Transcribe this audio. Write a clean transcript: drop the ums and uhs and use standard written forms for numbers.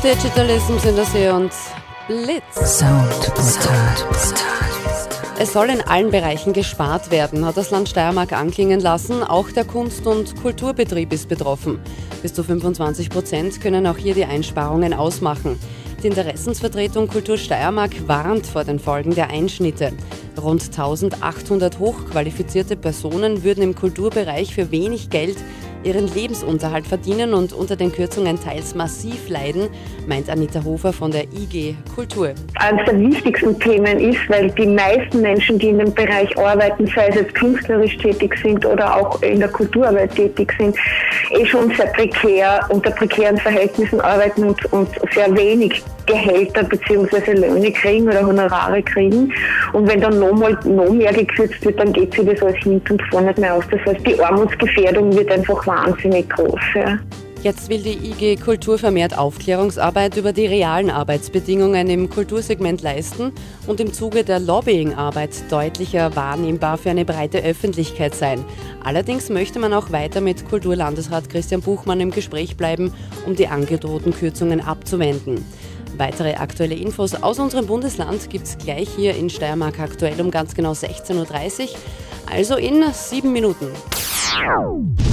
Digitalism sind das hier und Blitz. Soundportal. Es soll in allen Bereichen gespart werden, hat das Land Steiermark anklingen lassen. Auch der Kunst- und Kulturbetrieb ist betroffen. Bis zu 25% können auch hier die Einsparungen ausmachen. Die Interessensvertretung Kultur Steiermark warnt vor den Folgen der Einschnitte. Rund 1800 hochqualifizierte Personen würden im Kulturbereich für wenig Geld ihren Lebensunterhalt verdienen und unter den Kürzungen teils massiv leiden, meint Anita Hofer von der IG Kultur. Eines der wichtigsten Themen ist, weil die meisten Menschen, die in dem Bereich arbeiten, sei es jetzt künstlerisch tätig sind oder auch in der Kulturarbeit tätig sind, schon sehr prekär, unter prekären Verhältnissen arbeiten und sehr wenig Gehälter bzw. Löhne kriegen oder Honorare kriegen. Und wenn dann noch mehr gekürzt wird, dann geht sich das alles hinten und vorne nicht mehr aus. Das heißt, die Armutsgefährdung wird einfach wahnsinnig groß. Ja. Jetzt will die IG Kultur vermehrt Aufklärungsarbeit über die realen Arbeitsbedingungen im Kultursegment leisten und im Zuge der Lobbyingarbeit deutlicher wahrnehmbar für eine breite Öffentlichkeit sein. Allerdings möchte man auch weiter mit Kulturlandesrat Christian Buchmann im Gespräch bleiben, um die angedrohten Kürzungen abzuwenden. Weitere aktuelle Infos aus unserem Bundesland gibt es gleich hier in Steiermark aktuell um ganz genau 16:30 Uhr, also in 7 Minuten.